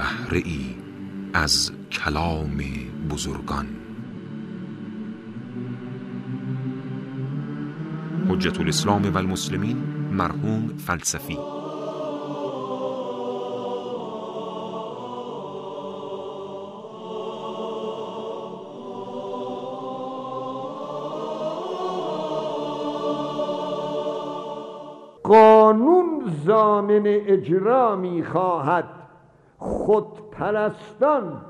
بهره ای از کلام بزرگان. حجت الاسلام و المسلمین مرحوم فلسفی. قانون ضامن اجرا می خواهد، خودپرستان،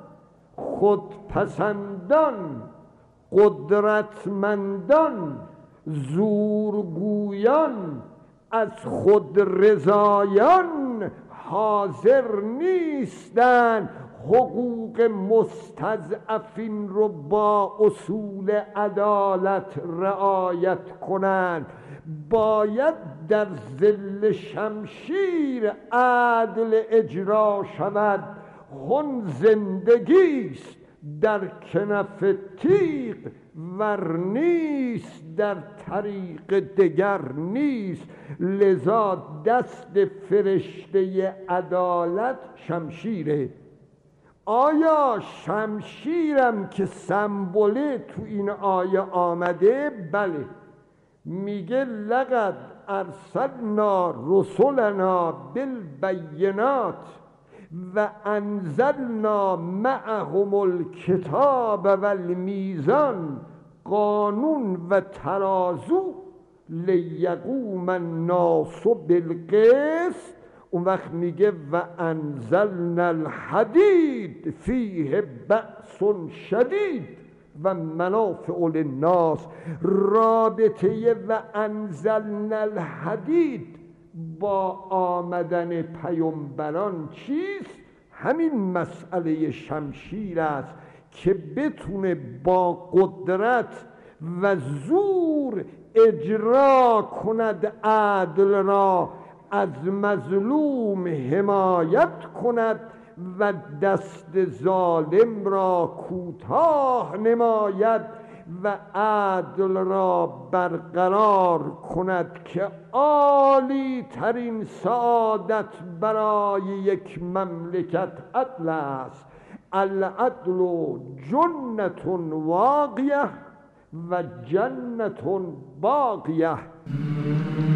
خودپسندان، قدرتمندان، زورگویان، از خود رضایان حاضر نیستند حقوق مستضعفین رو با اصول عدالت رعایت کنند. باید در ظل شمشیر عدل اجرا شود. هن زندگیست در کنف تیغ، ور نیست در طریق دگر نیست. لذا دست فرشته عدالت شمشیره. آیا شمشیرم که سمبوله تو این آیه آمده؟ بله. میگه لقد ارسلنا رسلنا بالبینات و انزلنا معهم الکتاب و المیزان، قانون و ترازو، لیقوم الناس بالقسط. اون وقت میگه و انزلنا الحدید فیه بأس شدید و منافع للناس. رابطه و انزلنا الحدید با آمدن پیامبران چیست؟ همین مسئله شمشیر است که بتونه با قدرت و زور اجرا کند عدل را، از مظلوم حمایت کند و دست ظالم را کوتاه نماید و عدل را برقرار کند که عالی ترین سعادت برای یک مملکت عدل است. العدل جنة واقیه و جنة باقیه.